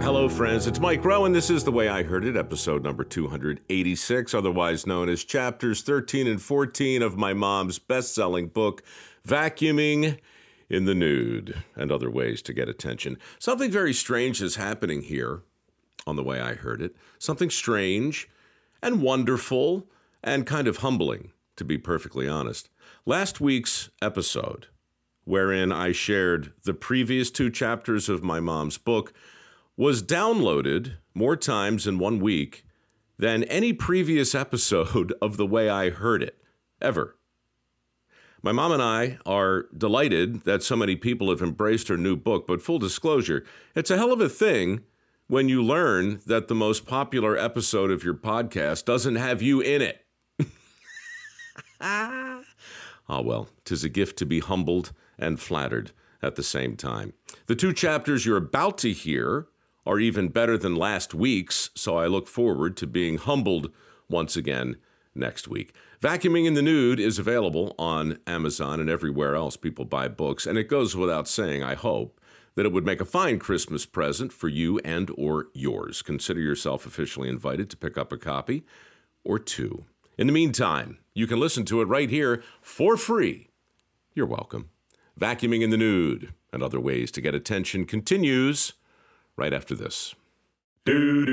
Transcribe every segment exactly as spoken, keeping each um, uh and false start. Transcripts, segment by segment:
Hello, friends. It's Mike Rowe, and this is The Way I Heard It, episode number two hundred eighty-six, otherwise known as chapters thirteen and fourteen of my mom's best-selling book, Vacuuming in the Nude, and Other Ways to Get Attention. Something very strange is happening here on The Way I Heard It. Something strange and wonderful and kind of humbling, to be perfectly honest. Last week's episode, wherein I shared the previous two chapters of my mom's book, was downloaded more times in one week than any previous episode of The Way I Heard It, ever. My mom and I are delighted that so many people have embraced her new book, but full disclosure, it's a hell of a thing when you learn that the most popular episode of your podcast doesn't have you in it. Ah, well, 'tis a gift to be humbled and flattered at the same time. The two chapters you're about to hear are even better than last week's, so I look forward to being humbled once again next week. Vacuuming in the Nude is available on Amazon and everywhere else people buy books, and it goes without saying, I hope, that it would make a fine Christmas present for you and or yours. Consider yourself officially invited to pick up a copy or two. In the meantime, you can listen to it right here for free. You're welcome. Vacuuming in the Nude and Other Ways to Get Attention continues right after this. You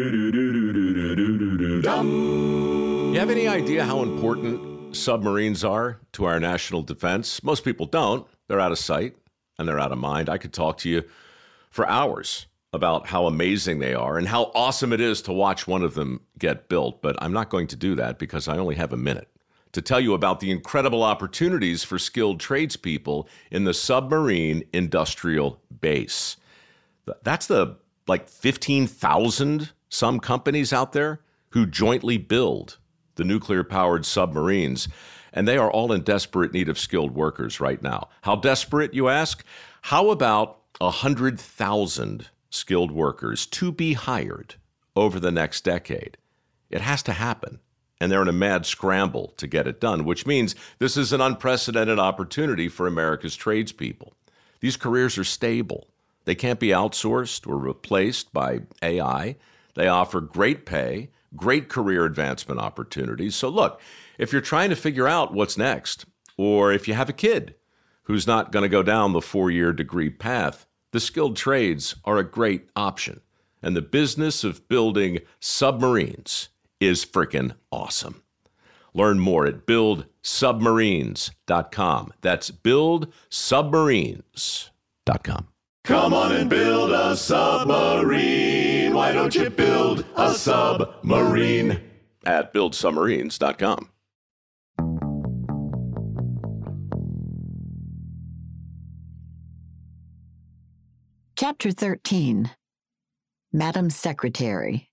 have any idea how important submarines are to our national defense? Most people don't. They're out of sight and they're out of mind. I could talk to you for hours about how amazing they are and how awesome it is to watch one of them get built, but I'm not going to do that because I only have a minute to tell you about the incredible opportunities for skilled tradespeople in the submarine industrial base. That's the like fifteen thousand some companies out there who jointly build the nuclear-powered submarines, and they are all in desperate need of skilled workers right now. How desperate, you ask? How about one hundred thousand skilled workers to be hired over the next decade? It has to happen, and they're in a mad scramble to get it done, which means this is an unprecedented opportunity for America's tradespeople. These careers are stable. They can't be outsourced or replaced by A I. They offer great pay, great career advancement opportunities. So look, if you're trying to figure out what's next, or if you have a kid who's not going to go down the four-year degree path, the skilled trades are a great option. And the business of building submarines is freaking awesome. Learn more at build submarines dot com. That's build submarines dot com. Come on and build a submarine. Why don't you build a submarine? At build submarines dot com. Chapter thirteen, Madam Secretary.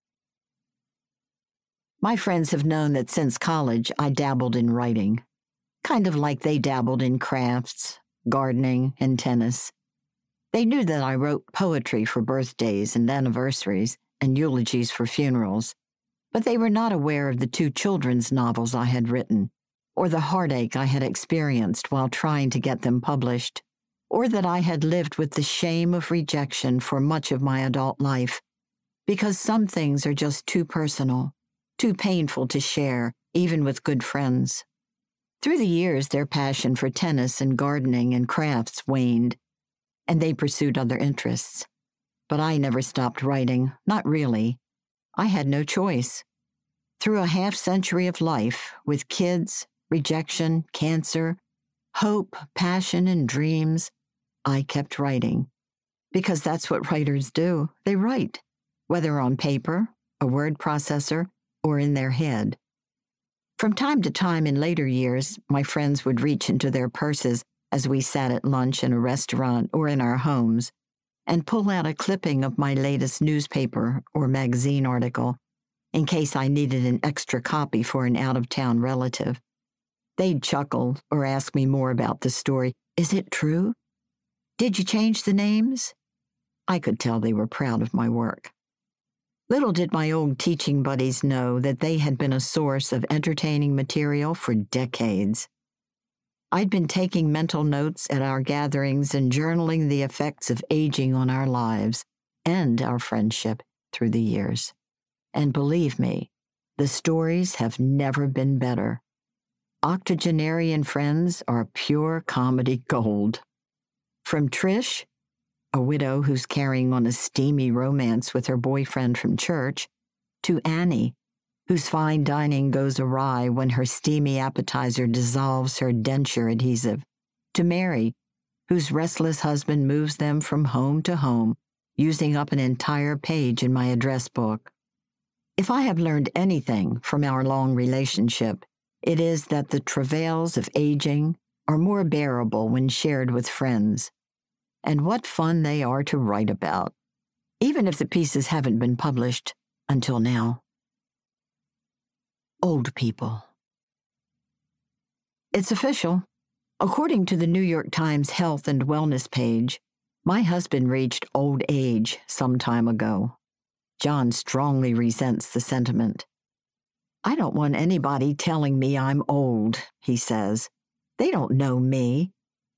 My friends have known that since college I dabbled in writing, kind of like they dabbled in crafts, gardening, and tennis. They knew that I wrote poetry for birthdays and anniversaries and eulogies for funerals, but they were not aware of the two children's novels I had written, or the heartache I had experienced while trying to get them published, or that I had lived with the shame of rejection for much of my adult life, because some things are just too personal, too painful to share, even with good friends. Through the years, their passion for tennis and gardening and crafts waned, and they pursued other interests. But I never stopped writing, not really. I had no choice. Through a half-century of life, with kids, rejection, cancer, hope, passion, and dreams, I kept writing. Because that's what writers do. They write, whether on paper, a word processor, or in their head. From time to time in later years, my friends would reach into their purses as we sat at lunch in a restaurant or in our homes, and pull out a clipping of my latest newspaper or magazine article, in case I needed an extra copy for an out-of-town relative. They'd chuckle or ask me more about the story. Is it true? Did you change the names? I could tell they were proud of my work. Little did my old teaching buddies know that they had been a source of entertaining material for decades. I'd been taking mental notes at our gatherings and journaling the effects of aging on our lives, and our friendship through the years. And believe me, the stories have never been better. Octogenarian friends are pure comedy gold. From Trish, a widow who's carrying on a steamy romance with her boyfriend from church, to Annie, whose fine dining goes awry when her steamy appetizer dissolves her denture adhesive, to Mary, whose restless husband moves them from home to home, using up an entire page in my address book. If I have learned anything from our long relationship, it is that the travails of aging are more bearable when shared with friends. And what fun they are to write about, even if the pieces haven't been published until now. Old people. It's official. According to the New York Times Health and Wellness page, my husband reached old age some time ago. John strongly resents the sentiment. I don't want anybody telling me I'm old, he says. They don't know me.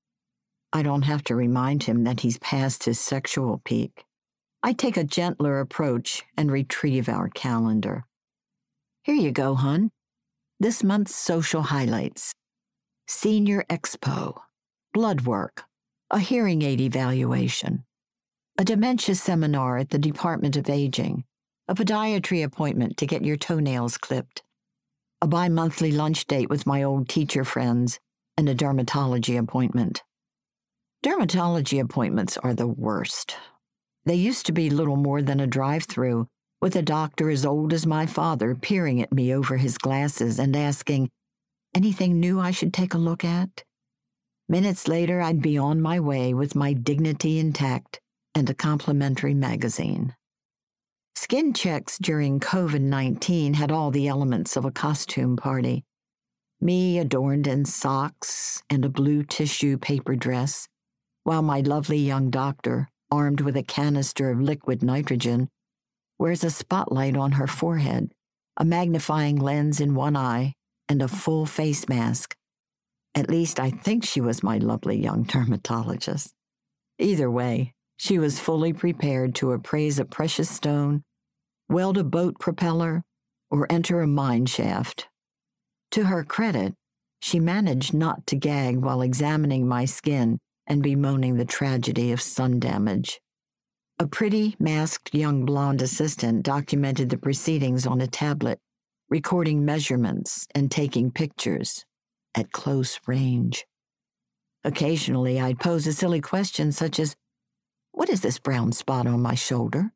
I don't have to remind him that he's past his sexual peak. I take a gentler approach and retrieve our calendar. Here you go, hon. This month's social highlights. Senior Expo, blood work, a hearing aid evaluation, a dementia seminar at the Department of Aging, a podiatry appointment to get your toenails clipped, a bi-monthly lunch date with my old teacher friends, and a dermatology appointment. Dermatology appointments are the worst. They used to be little more than a drive-through, with a doctor as old as my father peering at me over his glasses and asking, anything new I should take a look at? Minutes later, I'd be on my way with my dignity intact and a complimentary magazine. Skin checks during COVID nineteen had all the elements of a costume party. Me adorned in socks and a blue tissue paper dress, while my lovely young doctor, armed with a canister of liquid nitrogen, wears a spotlight on her forehead, a magnifying lens in one eye, and a full face mask. At least I think she was my lovely young dermatologist. Either way, she was fully prepared to appraise a precious stone, weld a boat propeller, or enter a mine shaft. To her credit, she managed not to gag while examining my skin and bemoaning the tragedy of sun damage. A pretty, masked young blonde assistant documented the proceedings on a tablet, recording measurements and taking pictures at close range. Occasionally, I'd pose a silly question such as, "What is this brown spot on my shoulder?"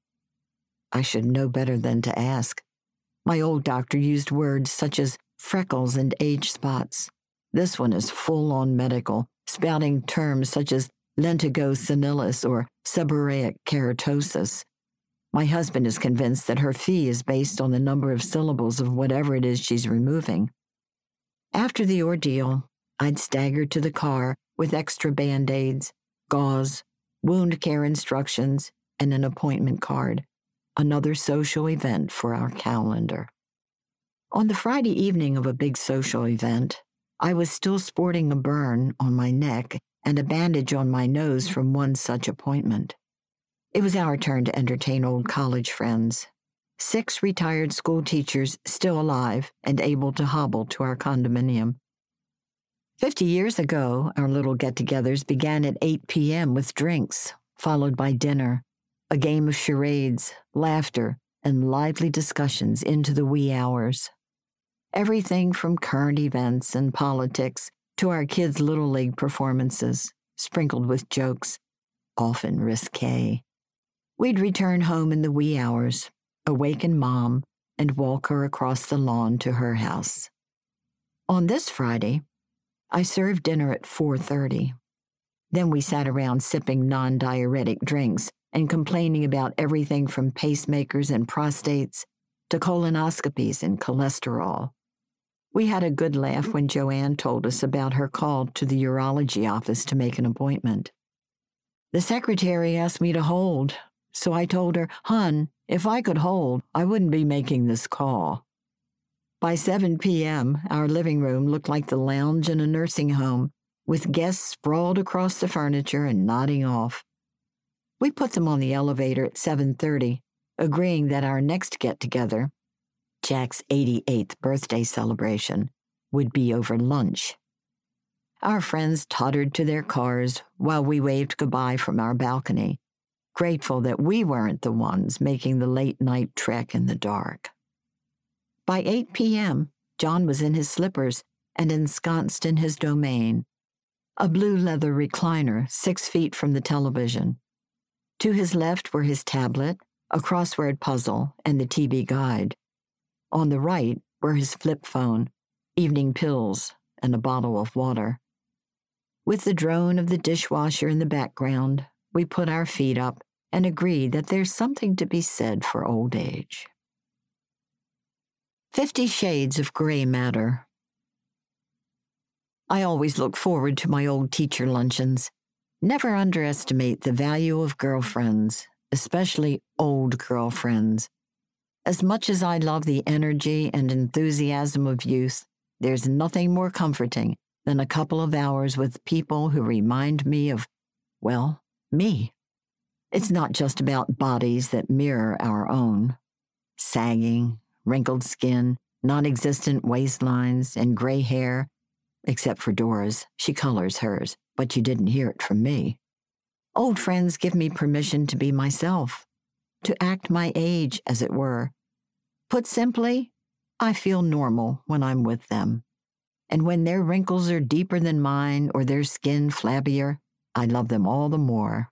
I should know better than to ask. My old doctor used words such as freckles and age spots. This one is full-on medical, spouting terms such as lentigo senilis or seborrheic keratosis. My husband is convinced that her fee is based on the number of syllables of whatever it is she's removing. After the ordeal, I'd stagger to the car with extra Band-Aids, gauze, wound care instructions, and an appointment card, another social event for our calendar. On the Friday evening of a big social event, I was still sporting a burn on my neck and a bandage on my nose from one such appointment. It was our turn to entertain old college friends. Six retired school teachers still alive and able to hobble to our condominium. Fifty years ago, our little get-togethers began at eight p.m. with drinks, followed by dinner, a game of charades, laughter, and lively discussions into the wee hours. Everything from current events and politics to our kids' Little League performances, sprinkled with jokes, often risque. We'd return home in the wee hours, awaken Mom, and walk her across the lawn to her house. On this Friday, I served dinner at four thirty. Then we sat around sipping non-diuretic drinks and complaining about everything from pacemakers and prostates to colonoscopies and cholesterol. We had a good laugh when Joanne told us about her call to the urology office to make an appointment. The secretary asked me to hold, so I told her, "Hun, if I could hold, I wouldn't be making this call." By seven p.m., our living room looked like the lounge in a nursing home, with guests sprawled across the furniture and nodding off. We put them on the elevator at seven thirty, agreeing that our next get-together, Jack's eighty-eighth birthday celebration, would be over lunch. Our friends tottered to their cars while we waved goodbye from our balcony, grateful that we weren't the ones making the late-night trek in the dark. By eight p.m., John was in his slippers and ensconced in his domain, a blue leather recliner six feet from the television. To his left were his tablet, a crossword puzzle, and the T V guide. On the right were his flip phone, evening pills, and a bottle of water. With the drone of the dishwasher in the background, we put our feet up and agreed that there's something to be said for old age. Fifty Shades of Gray Matter. I always look forward to my old teacher luncheons. Never underestimate the value of girlfriends, especially old girlfriends. As much as I love the energy and enthusiasm of youth, there's nothing more comforting than a couple of hours with people who remind me of, well, me. It's not just about bodies that mirror our own. Sagging, wrinkled skin, non-existent waistlines, and gray hair, except for Dora's. She colors hers, but you didn't hear it from me. Old friends give me permission to be myself, to act my age, as it were. Put simply, I feel normal when I'm with them. And when their wrinkles are deeper than mine or their skin flabbier, I love them all the more.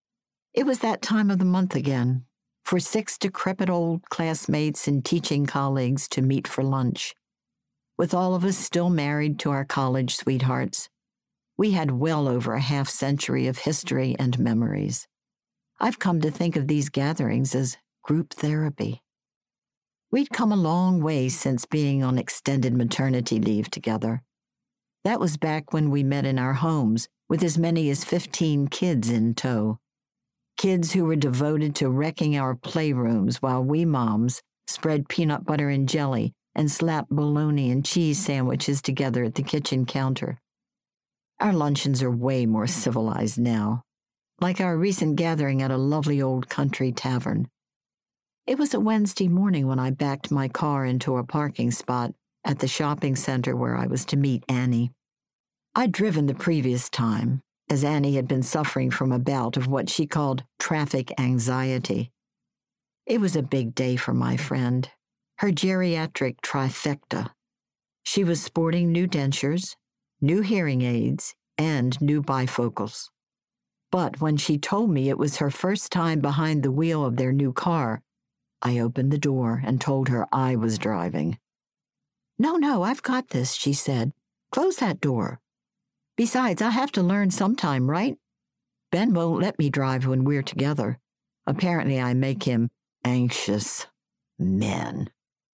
It was that time of the month again, for six decrepit old classmates and teaching colleagues to meet for lunch. With all of us still married to our college sweethearts, we had well over a half century of history and memories. I've come to think of these gatherings as group therapy. We'd come a long way since being on extended maternity leave together. That was back when we met in our homes with as many as fifteen kids in tow. Kids who were devoted to wrecking our playrooms while we moms spread peanut butter and jelly and slapped bologna and cheese sandwiches together at the kitchen counter. Our luncheons are way more civilized now, like our recent gathering at a lovely old country tavern. It was a Wednesday morning when I backed my car into a parking spot at the shopping center where I was to meet Annie. I'd driven the previous time, as Annie had been suffering from a bout of what she called traffic anxiety. It was a big day for my friend, her geriatric trifecta. She was sporting new dentures, new hearing aids, and new bifocals. But when she told me it was her first time behind the wheel of their new car, I opened the door and told her I was driving. "No, no, I've got this," she said. "Close that door. Besides, I have to learn sometime, right? Ben won't let me drive when we're together. Apparently I make him anxious. Men."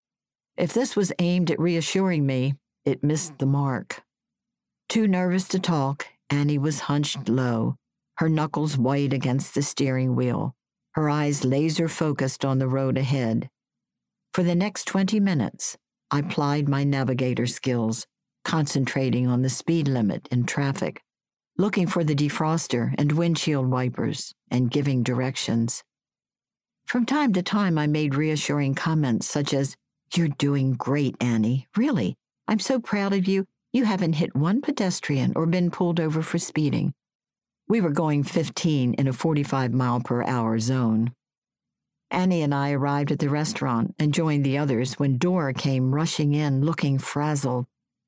If this was aimed at reassuring me, it missed the mark. Too nervous to talk, Annie was hunched low, her knuckles white against the steering wheel, her eyes laser-focused on the road ahead. For the next twenty minutes, I plied my navigator skills, concentrating on the speed limit in traffic, looking for the defroster and windshield wipers, and giving directions. From time to time, I made reassuring comments such as, "You're doing great, Annie. Really. I'm so proud of you. You haven't hit one pedestrian or been pulled over for speeding." We were going fifteen in a forty-five mile per hour zone. Annie and I arrived at the restaurant and joined the others when Dora came rushing in looking frazzled.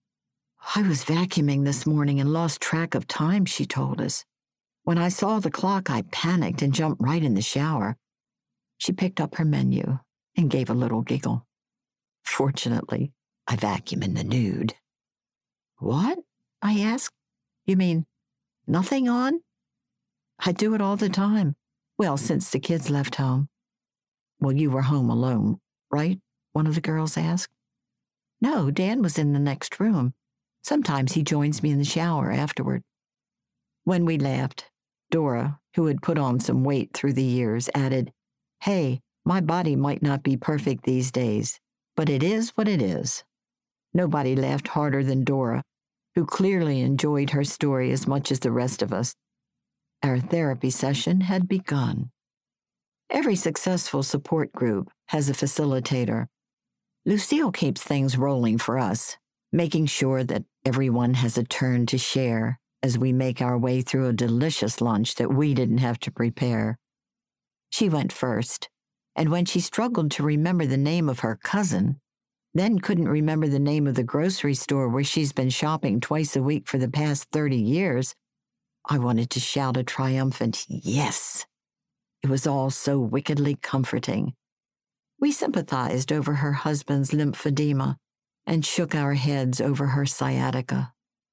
"I was vacuuming this morning and lost track of time," she told us. "When I saw the clock, I panicked and jumped right in the shower." She picked up her menu and gave a little giggle. "Fortunately, I vacuum in the nude." "What?" I asked. "You mean nothing on?" "I do it all the time. Well, since the kids left home." "Well, you were home alone, right?" one of the girls asked. "No, Dan was in the next room. Sometimes he joins me in the shower afterward." When we laughed, Dora, who had put on some weight through the years, added, "Hey, my body might not be perfect these days, but it is what it is." Nobody laughed harder than Dora, who clearly enjoyed her story as much as the rest of us. Our therapy session had begun. Every successful support group has a facilitator. Lucille keeps things rolling for us, making sure that everyone has a turn to share as we make our way through a delicious lunch that we didn't have to prepare. She went first, and when she struggled to remember the name of her cousin, then couldn't remember the name of the grocery store where she's been shopping twice a week for the past thirty years, I wanted to shout a triumphant yes. It was all so wickedly comforting. We sympathized over her husband's lymphedema and shook our heads over her sciatica.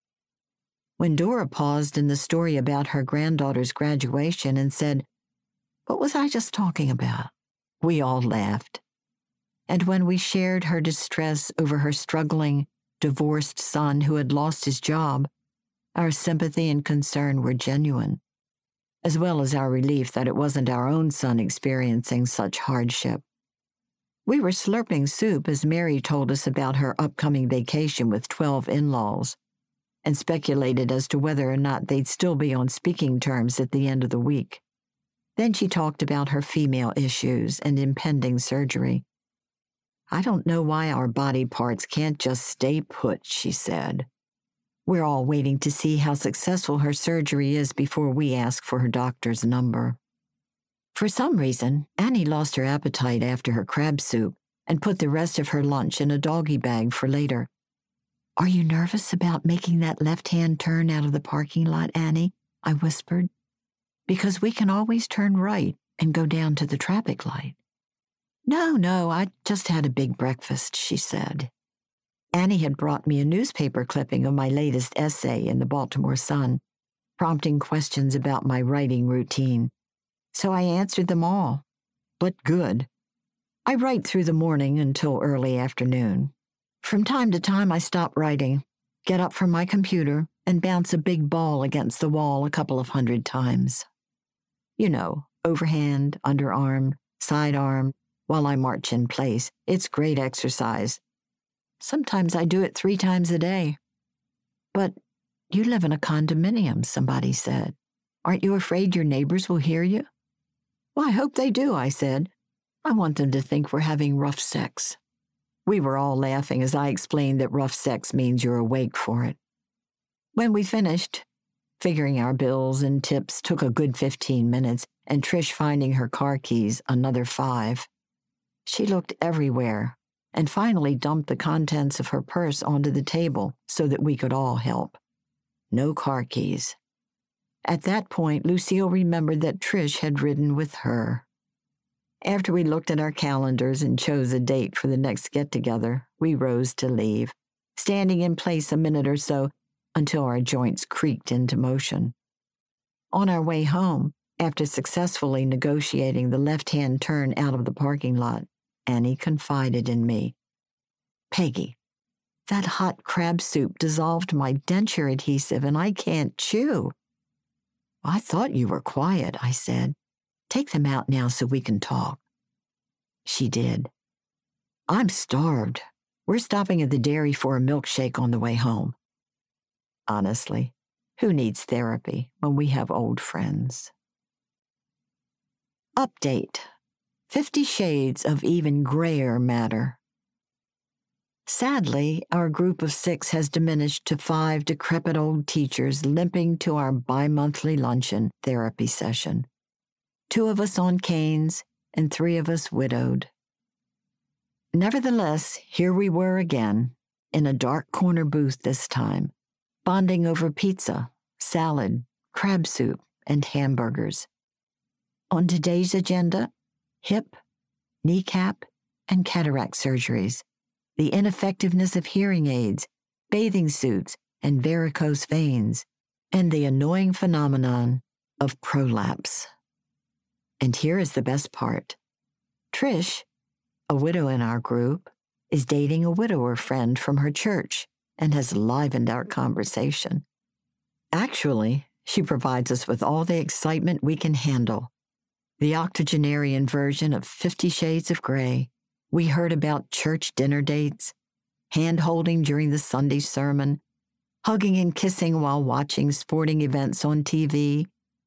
When Dora paused in the story about her granddaughter's graduation and said, "What was I just talking about?" we all laughed. And when we shared her distress over her struggling, divorced son who had lost his job, our sympathy and concern were genuine, as well as our relief that it wasn't our own son experiencing such hardship. We were slurping soup as Mary told us about her upcoming vacation with twelve in-laws and speculated as to whether or not they'd still be on speaking terms at the end of the week. Then she talked about her female issues and impending surgery. "I don't know why our body parts can't just stay put," she said. "We're all waiting to see how successful her surgery is before we ask for her doctor's number." For some reason, Annie lost her appetite after her crab soup and put the rest of her lunch in a doggy bag for later. "Are you nervous about making that left-hand turn out of the parking lot, Annie?" I whispered. "Because we can always turn right and go down to the traffic light." "No, no, I just had a big breakfast," she said. Annie had brought me a newspaper clipping of my latest essay in the Baltimore Sun, prompting questions about my writing routine. So I answered them all, but good. I write through the morning until early afternoon. From time to time I stop writing, get up from my computer, and bounce a big ball against the wall a couple of hundred times. You know, overhand, underarm, sidearm, while I march in place. It's great exercise. Sometimes I do it three times a day. "But you live in a condominium," somebody said. "Aren't you afraid your neighbors will hear you?" "Well, I hope they do," I said. "I want them to think we're having rough sex." We were all laughing as I explained that rough sex means you're awake for it. When we finished, figuring our bills and tips took a good fifteen minutes, and Trish finding her car keys another five. She looked everywhere and finally dumped the contents of her purse onto the table so that we could all help. No car keys. At that point, Lucille remembered that Trish had ridden with her. After we looked at our calendars and chose a date for the next get-together, we rose to leave, standing in place a minute or so until our joints creaked into motion. On our way home, after successfully negotiating the left-hand turn out of the parking lot, Annie confided in me. "Peggy, that hot crab soup dissolved my denture adhesive and I can't chew." "I thought you were quiet," I said. "Take them out now so we can talk." She did. "I'm starved. We're stopping at the dairy for a milkshake on the way home." Honestly, who needs therapy when we have old friends? Update. Fifty Shades of Even Grayer Matter. Sadly, our group of six has diminished to five decrepit old teachers limping to our bi-monthly luncheon therapy session. Two of us on canes and three of us widowed. Nevertheless, here we were again, in a dark corner booth this time, bonding over pizza, salad, crab soup, and hamburgers. On today's agenda, hip, kneecap, and cataract surgeries, the ineffectiveness of hearing aids, bathing suits, and varicose veins, and the annoying phenomenon of prolapse. And here is the best part. Trish, a widow in our group, is dating a widower friend from her church and has livened our conversation. Actually, she provides us with all the excitement we can handle. The octogenarian version of Fifty Shades of Grey. We heard about church dinner dates, hand-holding during the Sunday sermon, hugging and kissing while watching sporting events on T V,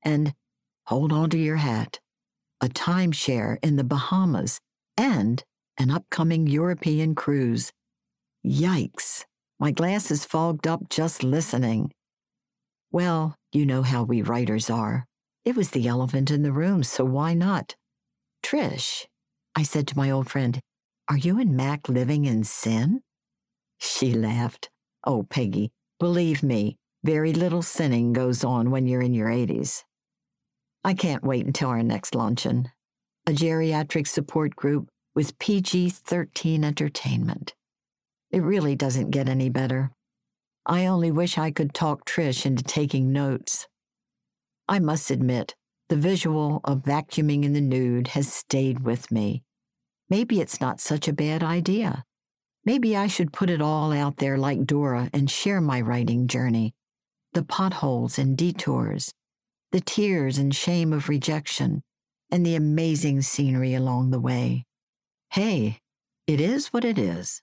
and, hold on to your hat, a timeshare in the Bahamas, and an upcoming European cruise. Yikes, my glasses fogged up just listening. Well, you know how we writers are. It was the elephant in the room, so why not? Trish, I said to my old friend, are you and Mac living in sin? She laughed. Oh, Peggy, believe me, very little sinning goes on when you're in your eighties. I can't wait until our next luncheon. A geriatric support group with P G thirteen entertainment. It really doesn't get any better. I only wish I could talk Trish into taking notes. I must admit, the visual of vacuuming in the nude has stayed with me. Maybe it's not such a bad idea. Maybe I should put it all out there like Dora and share my writing journey. The potholes and detours, the tears and shame of rejection, and the amazing scenery along the way. Hey, it is what it is.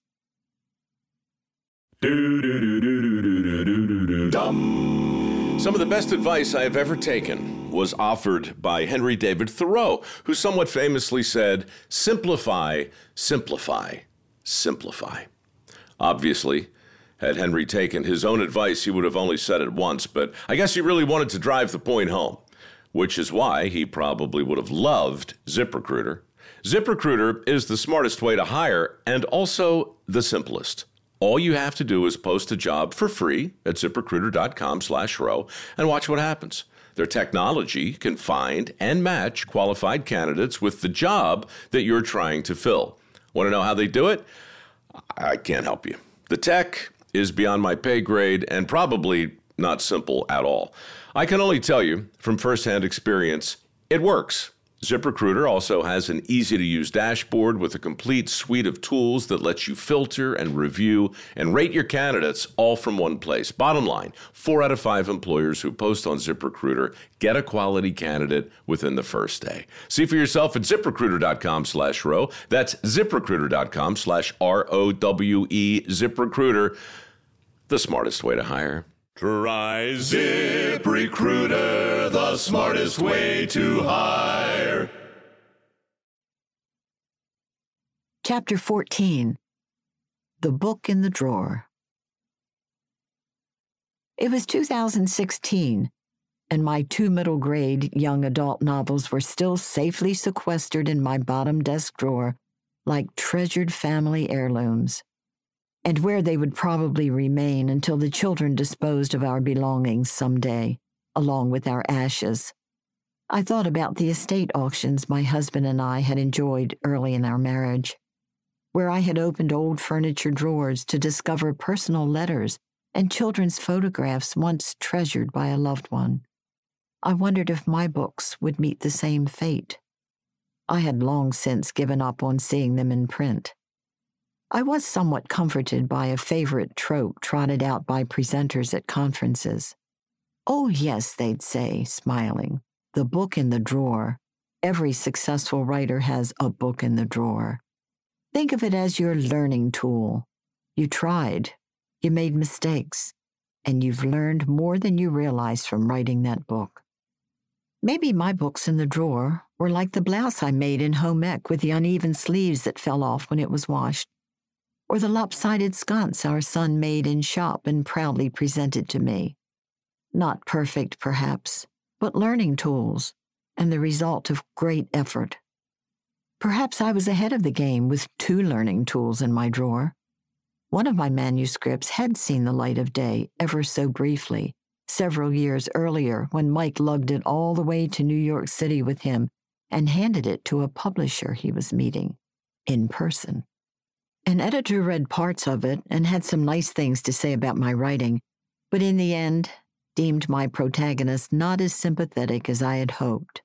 Some of the best advice I have ever taken was offered by Henry David Thoreau, who somewhat famously said, simplify, simplify, simplify. Obviously, had Henry taken his own advice, he would have only said it once, but I guess he really wanted to drive the point home, which is why he probably would have loved ZipRecruiter. ZipRecruiter is the smartest way to hire and also the simplest. All you have to do is post a job for free at ZipRecruiter.com slash row and watch what happens. Their technology can find and match qualified candidates with the job that you're trying to fill. Want to know how they do it? I can't help you. The tech is beyond my pay grade and probably not simple at all. I can only tell you from firsthand experience, it works. ZipRecruiter also has an easy-to-use dashboard with a complete suite of tools that lets you filter and review and rate your candidates all from one place. Bottom line, four out of five employers who post on ZipRecruiter get a quality candidate within the first day. See for yourself at ZipRecruiter.com slash row. That's ZipRecruiter.com slash R O W E, ZipRecruiter, the smartest way to hire. Try ZipRecruiter, the smartest way to hire. Chapter fourteen. The Book in the Drawer. It was two thousand sixteen, and my two middle-grade young adult novels were still safely sequestered in my bottom desk drawer like treasured family heirlooms, and where they would probably remain until the children disposed of our belongings someday, along with our ashes. I thought about the estate auctions my husband and I had enjoyed early in our marriage, where I had opened old furniture drawers to discover personal letters and children's photographs once treasured by a loved one. I wondered if my books would meet the same fate. I had long since given up on seeing them in print. I was somewhat comforted by a favorite trope trotted out by presenters at conferences. Oh, yes, they'd say, smiling, the book in the drawer. Every successful writer has a book in the drawer. Think of it as your learning tool. You tried, you made mistakes, and you've learned more than you realized from writing that book. Maybe my books in the drawer were like the blouse I made in home ec with the uneven sleeves that fell off when it was washed, or the lopsided sconce our son made in shop and proudly presented to me. Not perfect, perhaps, but learning tools, and the result of great effort. Perhaps I was ahead of the game with two learning tools in my drawer. One of my manuscripts had seen the light of day ever so briefly, several years earlier when Mike lugged it all the way to New York City with him and handed it to a publisher he was meeting, in person. An editor read parts of it and had some nice things to say about my writing, but in the end, deemed my protagonist not as sympathetic as I had hoped.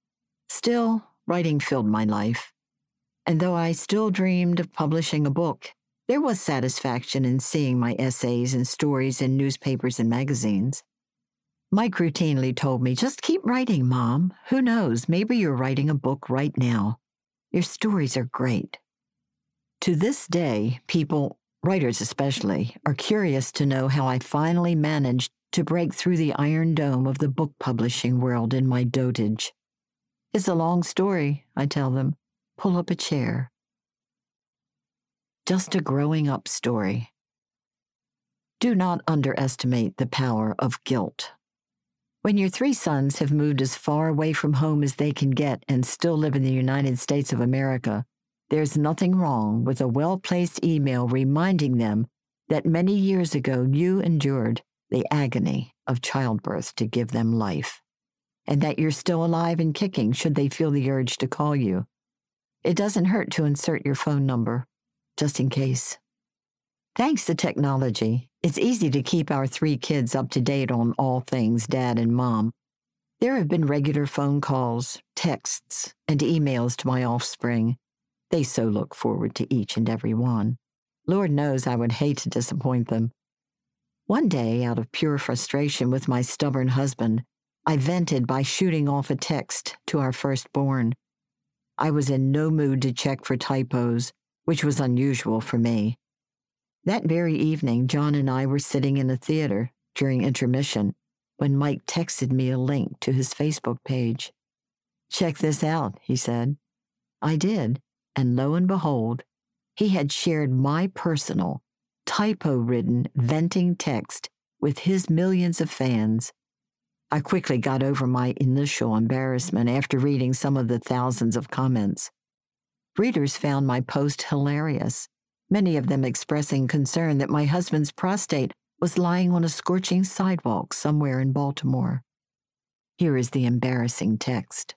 Still, writing filled my life, and though I still dreamed of publishing a book, there was satisfaction in seeing my essays and stories in newspapers and magazines. Mike routinely told me, just keep writing, Mom. Who knows, maybe you're writing a book right now. Your stories are great. To this day, people, writers especially, are curious to know how I finally managed to break through the iron dome of the book publishing world in my dotage. It's a long story, I tell them. Pull up a chair. Just a growing up story. Do not underestimate the power of guilt. When your three sons have moved as far away from home as they can get and still live in the United States of America, there's nothing wrong with a well-placed email reminding them that many years ago you endured the agony of childbirth to give them life, and that you're still alive and kicking should they feel the urge to call you. It doesn't hurt to insert your phone number, just in case. Thanks to technology, it's easy to keep our three kids up to date on all things Dad and Mom. There have been regular phone calls, texts, and emails to my offspring. They so look forward to each and every one. Lord knows I would hate to disappoint them. One day, out of pure frustration with my stubborn husband, I vented by shooting off a text to our firstborn. I was in no mood to check for typos, which was unusual for me. That very evening, John and I were sitting in a theater during intermission when Mike texted me a link to his Facebook page. "Check this out," he said. I did, and lo and behold, he had shared my personal, typo-ridden, venting text with his millions of fans. I quickly got over my initial embarrassment after reading some of the thousands of comments. Readers found my post hilarious, many of them expressing concern that my husband's prostate was lying on a scorching sidewalk somewhere in Baltimore. Here is the embarrassing text.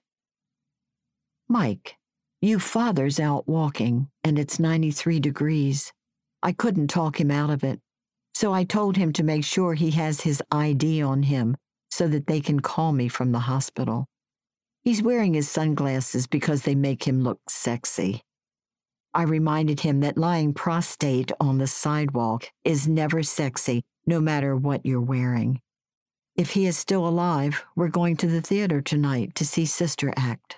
"Mike, you father's out walking, and it's ninety-three degrees. I couldn't talk him out of it, so I told him to make sure he has his I D on him so that they can call me from the hospital. He's wearing his sunglasses because they make him look sexy. I reminded him that lying prostrate on the sidewalk is never sexy, no matter what you're wearing. If he is still alive, we're going to the theater tonight to see Sister Act."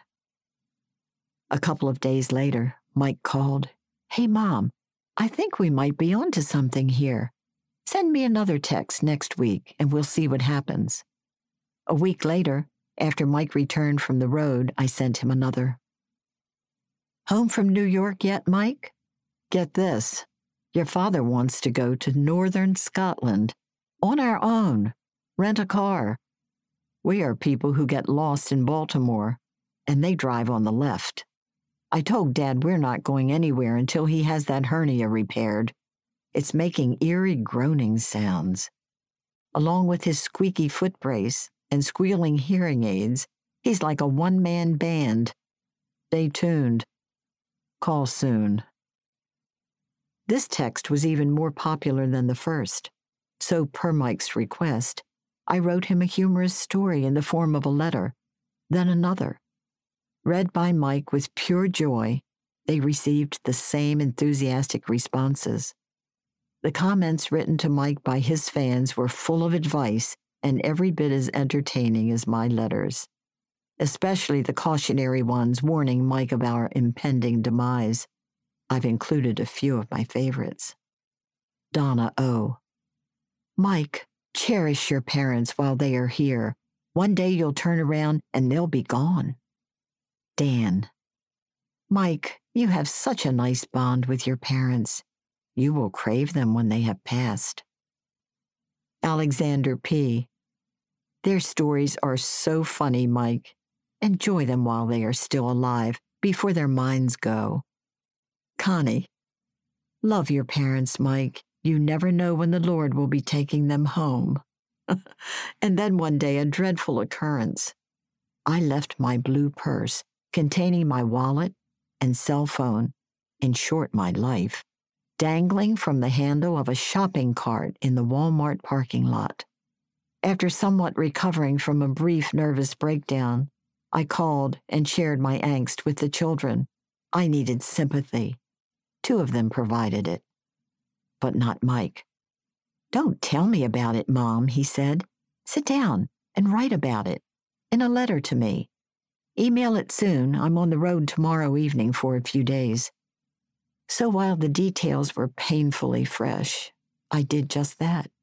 A couple of days later, Mike called. "Hey, Mom, I think we might be onto something here. Send me another text next week and we'll see what happens." A week later, after Mike returned from the road, I sent him another. "Home from New York yet, Mike? Get this. Your father wants to go to northern Scotland. On our own. Rent a car. We are people who get lost in Baltimore, and they drive on the left. I told Dad we're not going anywhere until he has that hernia repaired. It's making eerie groaning sounds. Along with his squeaky foot brace and squealing hearing aids, he's like a one-man band. Stay tuned. Call soon." This text was even more popular than the first, so per Mike's request, I wrote him a humorous story in the form of a letter, then another. Read by Mike with pure joy, they received the same enthusiastic responses. The comments written to Mike by his fans were full of advice and every bit as entertaining as my letters, especially the cautionary ones warning Mike of our impending demise. I've included a few of my favorites. Donna O. "Mike, cherish your parents while they are here. One day you'll turn around and they'll be gone." Dan. "Mike, you have such a nice bond with your parents. You will crave them when they have passed." Alexander P. "Their stories are so funny, Mike. Enjoy them while they are still alive, before their minds go." Connie. "Love your parents, Mike. You never know when the Lord will be taking them home." And then one day a dreadful occurrence. I left my blue purse containing my wallet and cell phone, in short, my life, dangling from the handle of a shopping cart in the Walmart parking lot. After somewhat recovering from a brief nervous breakdown, I called and shared my angst with the children. I needed sympathy. Two of them provided it, but not Mike. "Don't tell me about it, Mom," he said. "Sit down and write about it in a letter to me. Email it soon. I'm on the road tomorrow evening for a few days." So while the details were painfully fresh, I did just that.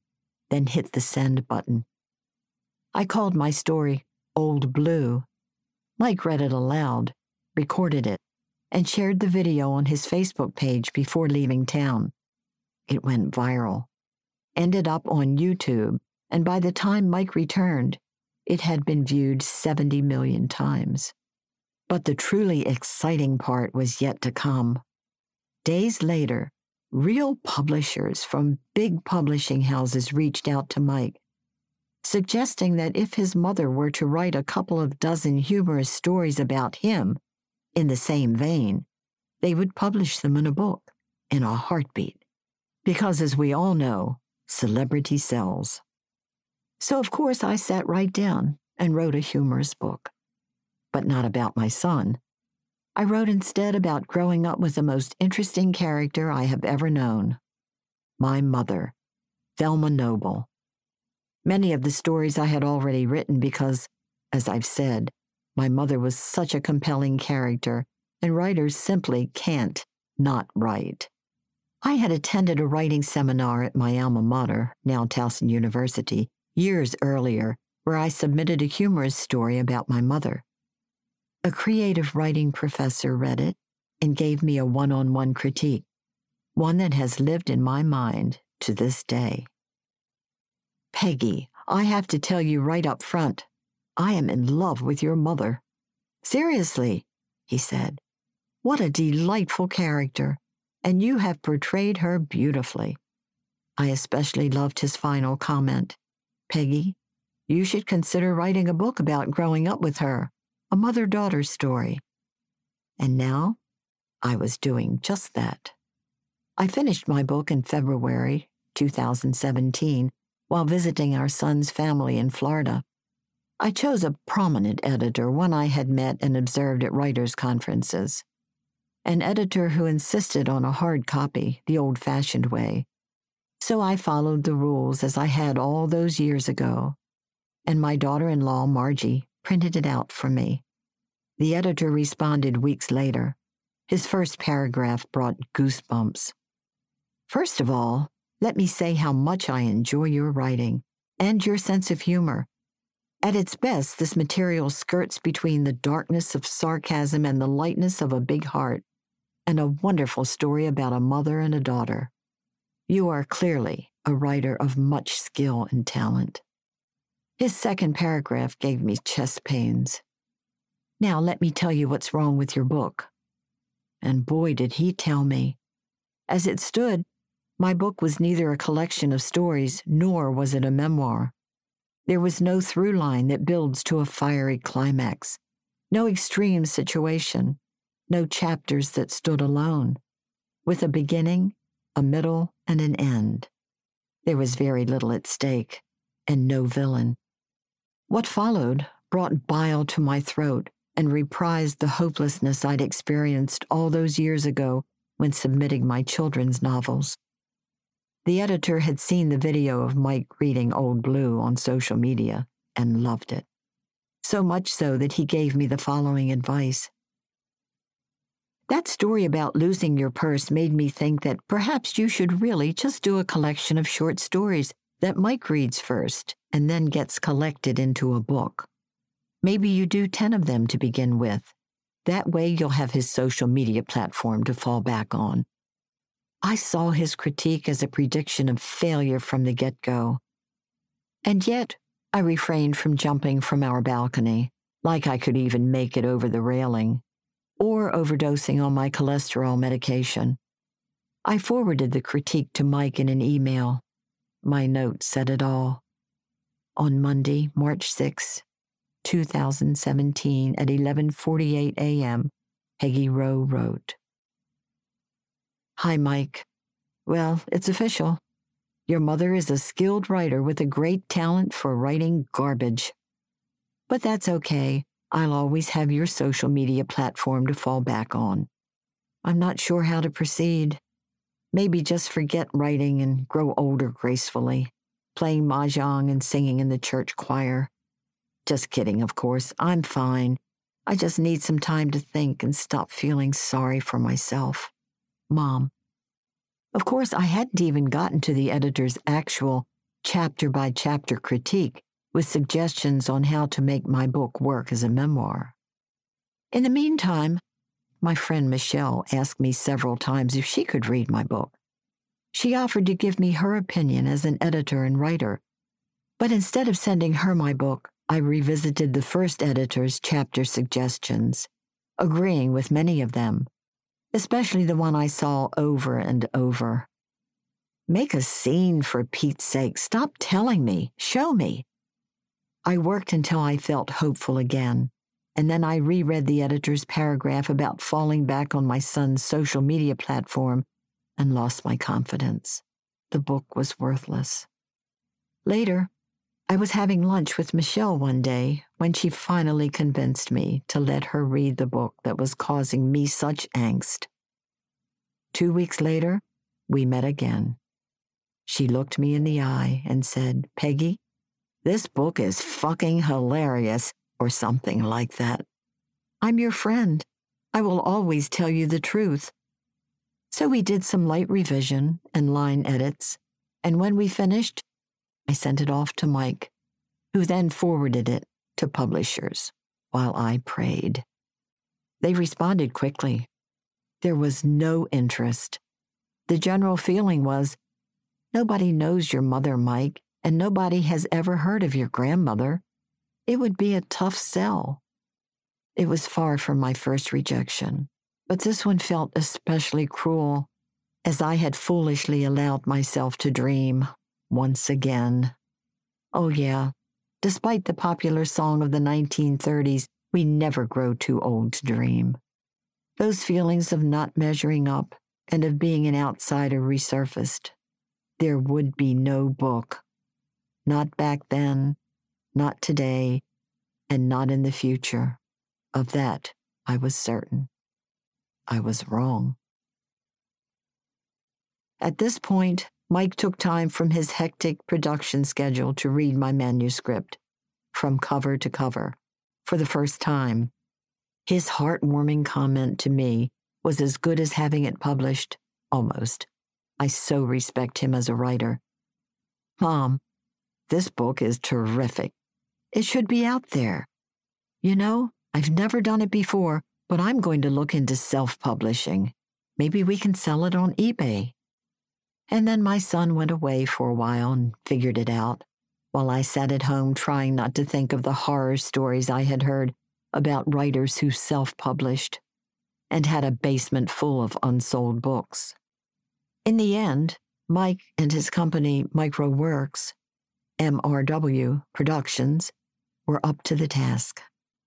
then hit the send button. I called my story Old Blue. Mike read it aloud, recorded it, and shared the video on his Facebook page before leaving town. It went viral, ended up on YouTube, and by the time Mike returned, it had been viewed seventy million times. But the truly exciting part was yet to come. Days later, real publishers from big publishing houses reached out to Mike, suggesting that if his mother were to write a couple of dozen humorous stories about him in the same vein, they would publish them in a book in a heartbeat. Because as we all know, celebrity sells. So of course I sat right down and wrote a humorous book. But not about my son. I wrote instead about growing up with the most interesting character I have ever known. My mother, Thelma Noble. Many of the stories I had already written because, as I've said, my mother was such a compelling character, and writers simply can't not write. I had attended a writing seminar at my alma mater, now Towson University, years earlier, where I submitted a humorous story about my mother. A creative writing professor read it and gave me a one-on-one critique, one that has lived in my mind to this day. Peggy, I have to tell you right up front, I am in love with your mother. Seriously, he said. What a delightful character, and you have portrayed her beautifully. I especially loved his final comment. Peggy, you should consider writing a book about growing up with her, a mother-daughter story. And now, I was doing just that. I finished my book in February two thousand seventeen while visiting our son's family in Florida. I chose a prominent editor, one I had met and observed at writers' conferences. An editor who insisted on a hard copy, the old-fashioned way. So I followed the rules as I had all those years ago, and my daughter-in-law, Margie, printed it out for me. The editor responded weeks later. His first paragraph brought goosebumps. First of all, let me say how much I enjoy your writing and your sense of humor. At its best, this material skirts between the darkness of sarcasm and the lightness of a big heart, and a wonderful story about a mother and a daughter. You are clearly a writer of much skill and talent. His second paragraph gave me chest pains. Now let me tell you what's wrong with your book. And boy, did he tell me. As it stood, my book was neither a collection of stories, nor was it a memoir. There was no through line that builds to a fiery climax, no extreme situation, no chapters that stood alone, with a beginning, a middle, and an end. There was very little at stake, and no villain. What followed brought bile to my throat and reprised the hopelessness I'd experienced all those years ago when submitting my children's novels. The editor had seen the video of Mike reading Old Blue on social media and loved it. So much so that he gave me the following advice. That story about losing your purse made me think that perhaps you should really just do a collection of short stories that Mike reads first and then gets collected into a book. Maybe you do ten of them to begin with. That way you'll have his social media platform to fall back on. I saw his critique as a prediction of failure from the get-go. And yet, I refrained from jumping from our balcony, like I could even make it over the railing, or overdosing on my cholesterol medication. I forwarded the critique to Mike in an email. My note said it all. On Monday, March sixth, two thousand seventeen, at eleven forty-eight a.m., Peggy Rowe wrote, Hi, Mike. Well, it's official. Your mother is a skilled writer with a great talent for writing garbage. But that's okay. I'll always have your social media platform to fall back on. I'm not sure how to proceed. Maybe just forget writing and grow older gracefully, playing mahjong and singing in the church choir. Just kidding, of course. I'm fine. I just need some time to think and stop feeling sorry for myself. Mom. Of course, I hadn't even gotten to the editor's actual chapter-by-chapter critique with suggestions on how to make my book work as a memoir. In the meantime, my friend Michelle asked me several times if she could read my book. She offered to give me her opinion as an editor and writer, but instead of sending her my book, I revisited the first editor's chapter suggestions, agreeing with many of them, especially the one I saw over and over. Make a scene, for Pete's sake. Stop telling me. Show me. I worked until I felt hopeful again, and then I reread the editor's paragraph about falling back on my son's social media platform and lost my confidence. The book was worthless. Later, I was having lunch with Michelle one day when she finally convinced me to let her read the book that was causing me such angst. Two weeks later, we met again. She looked me in the eye and said, "Peggy, this book is fucking hilarious," or something like that. "I'm your friend. I will always tell you the truth." So we did some light revision and line edits, and when we finished, I sent it off to Mike, who then forwarded it to publishers while I prayed. They responded quickly. There was no interest. The general feeling was, nobody knows your mother, Mike, and nobody has ever heard of your grandmother. It would be a tough sell. It was far from my first rejection, but this one felt especially cruel, as I had foolishly allowed myself to dream once again. Oh yeah, despite the popular song of the nineteen thirties, we never grow too old to dream. Those feelings of not measuring up and of being an outsider resurfaced. There would be no book. Not back then, not today, and not in the future. Of that, I was certain. I was wrong. At this point, Mike took time from his hectic production schedule to read my manuscript, from cover to cover, for the first time. His heartwarming comment to me was as good as having it published, almost. I so respect him as a writer. "Mom, this book is terrific. It should be out there. You know, I've never done it before, but I'm going to look into self-publishing. Maybe we can sell it on eBay." And then my son went away for a while and figured it out, while I sat at home trying not to think of the horror stories I had heard about writers who self-published and had a basement full of unsold books. In the end, Mike and his company MicroWorks, M R W Productions, were up to the task.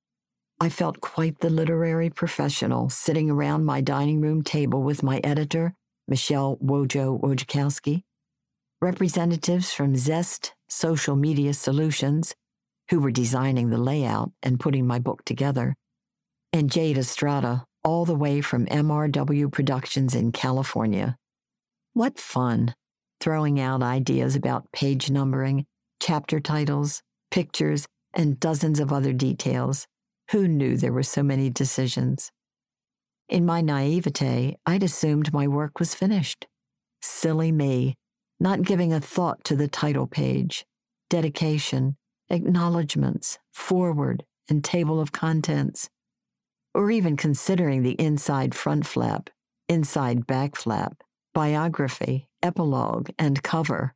I felt quite the literary professional sitting around my dining room table with my editor, Michelle Wojo Wojciechowski, representatives from Zest Social Media Solutions, who were designing the layout and putting my book together, and Jade Estrada, all the way from M R W Productions in California. What fun, throwing out ideas about page numbering, chapter titles, pictures, and dozens of other details. Who knew there were so many decisions? In my naivete, I'd assumed my work was finished. Silly me, not giving a thought to the title page, dedication, acknowledgments, foreword, and table of contents, or even considering the inside front flap, inside back flap, biography, epilogue, and cover.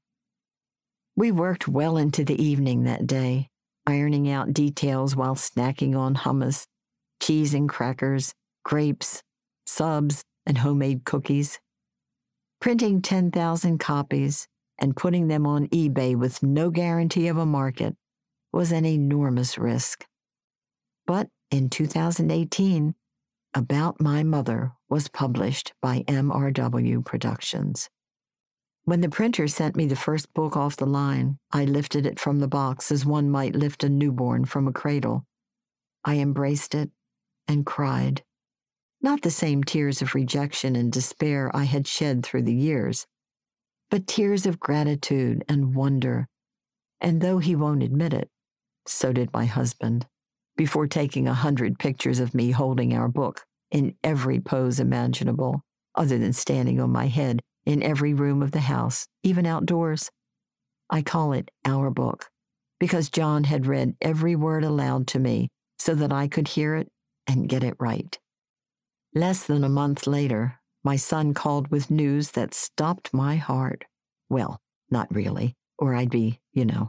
We worked well into the evening that day, ironing out details while snacking on hummus, cheese and crackers, grapes, subs, and homemade cookies. Printing ten thousand copies and putting them on eBay with no guarantee of a market was an enormous risk. But in two thousand eighteen, About My Mother was published by M R W Productions. When the printer sent me the first book off the line, I lifted it from the box as one might lift a newborn from a cradle. I embraced it and cried. Not the same tears of rejection and despair I had shed through the years, but tears of gratitude and wonder. And though he won't admit it, so did my husband, before taking a hundred pictures of me holding our book in every pose imaginable, other than standing on my head in every room of the house, even outdoors. I call it our book, because John had read every word aloud to me so that I could hear it and get it right. Less than a month later, my son called with news that stopped my heart. Well, not really, or I'd be, you know.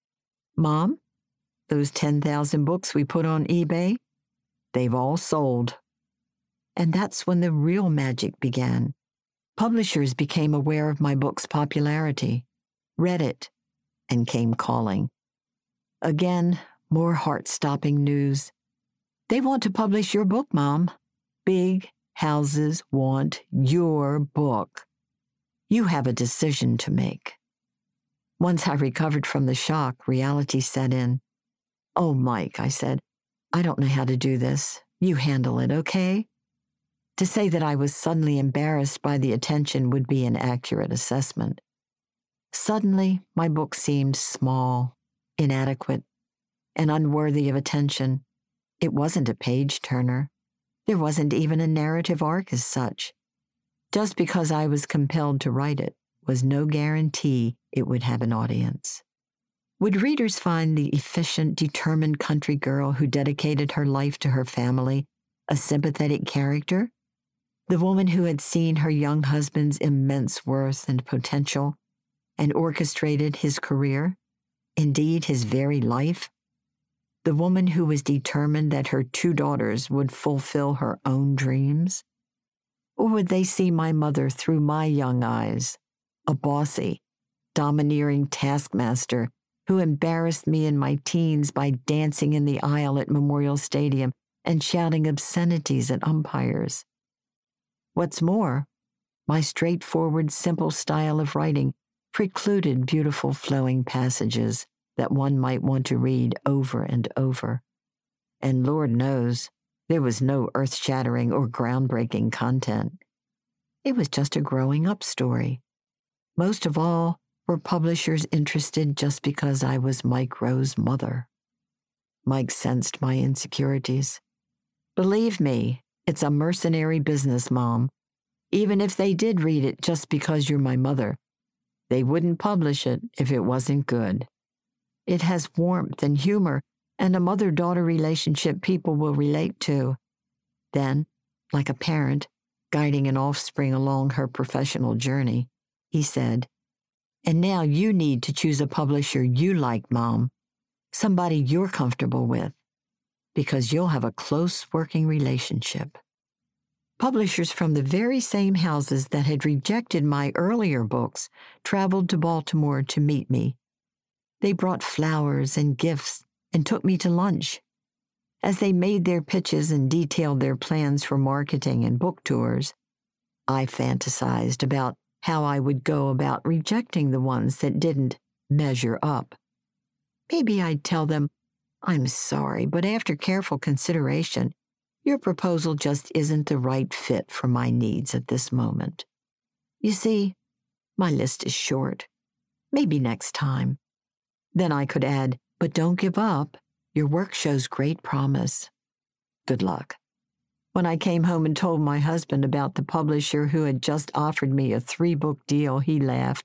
Mom, those ten thousand books we put on eBay, they've all sold. And that's when the real magic began. Publishers became aware of my book's popularity, read it, and came calling. Again, more heart-stopping news. They want to publish your book, Mom. Big houses want your book. You have a decision to make. Once I recovered from the shock, reality set in. Oh, Mike, I said, I don't know how to do this. You handle it, okay? To say that I was suddenly embarrassed by the attention would be an accurate assessment. Suddenly, my book seemed small, inadequate, and unworthy of attention. It wasn't a page-turner. There wasn't even a narrative arc as such. Just because I was compelled to write it was no guarantee it would have an audience. Would readers find the efficient, determined country girl who dedicated her life to her family a sympathetic character? The woman who had seen her young husband's immense worth and potential and orchestrated his career, indeed his very life? The woman who was determined that her two daughters would fulfill her own dreams? Or would they see my mother through my young eyes, a bossy, domineering taskmaster who embarrassed me in my teens by dancing in the aisle at Memorial Stadium and shouting obscenities at umpires? What's more, my straightforward, simple style of writing precluded beautiful flowing passages that one might want to read over and over. And Lord knows, there was no earth-shattering or groundbreaking content. It was just a growing-up story. Most of all, were publishers interested just because I was Mike Rowe's mother? Mike sensed my insecurities. Believe me, it's a mercenary business, Mom. Even if they did read it just because you're my mother, they wouldn't publish it if it wasn't good. It has warmth and humor and a mother-daughter relationship people will relate to. Then, like a parent guiding an offspring along her professional journey, he said, and now you need to choose a publisher you like, Mom, somebody you're comfortable with, because you'll have a close working relationship. Publishers from the very same houses that had rejected my earlier books traveled to Baltimore to meet me. They brought flowers and gifts and took me to lunch. As they made their pitches and detailed their plans for marketing and book tours, I fantasized about how I would go about rejecting the ones that didn't measure up. Maybe I'd tell them, I'm sorry, but after careful consideration, your proposal just isn't the right fit for my needs at this moment. You see, my list is short. Maybe next time. Then I could add, but don't give up. Your work shows great promise. Good luck. When I came home and told my husband about the publisher who had just offered me a three-book deal, he laughed.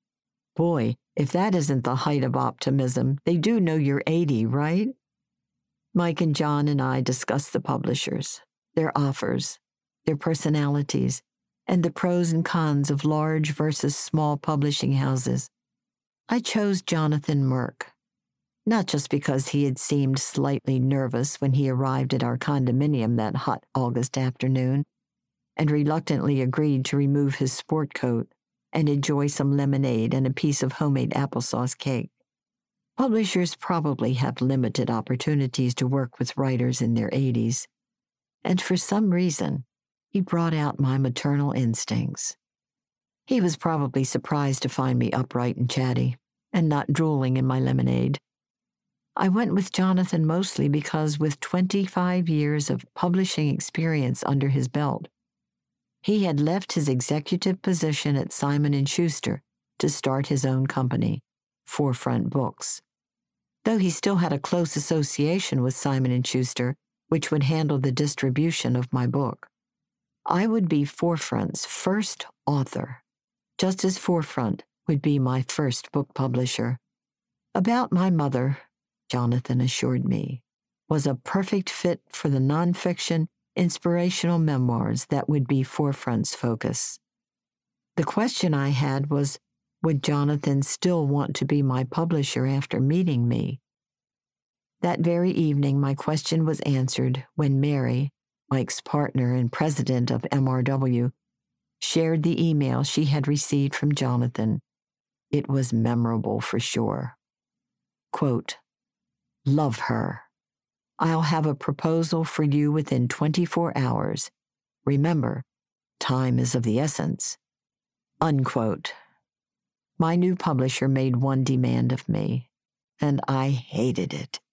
Boy, if that isn't the height of optimism, they do know you're eighty, right? Mike and John and I discussed the publishers, their offers, their personalities, and the pros and cons of large versus small publishing houses. I chose Jonathan Merck, not just because he had seemed slightly nervous when he arrived at our condominium that hot August afternoon, and reluctantly agreed to remove his sport coat and enjoy some lemonade and a piece of homemade applesauce cake. Publishers probably have limited opportunities to work with writers in their eighties, and for some reason, he brought out my maternal instincts. He was probably surprised to find me upright and chatty, and not drooling in my lemonade. I went with Jonathan mostly because with twenty-five years of publishing experience under his belt, he had left his executive position at Simon and Schuster to start his own company, Forefront Books. Though he still had a close association with Simon and Schuster, which would handle the distribution of my book, I would be Forefront's first author, just as Forefront would be my first book publisher. About My Mother, Jonathan assured me, was a perfect fit for the nonfiction, inspirational memoirs that would be Forefront's focus. The question I had was, would Jonathan still want to be my publisher after meeting me? That very evening, my question was answered when Mary, Mike's partner and president of M R W, shared the email she had received from Jonathan. It was memorable for sure. Quote, "Love her. I'll have a proposal for you within twenty-four hours. Remember, time is of the essence." Unquote. My new publisher made one demand of me, and I hated it.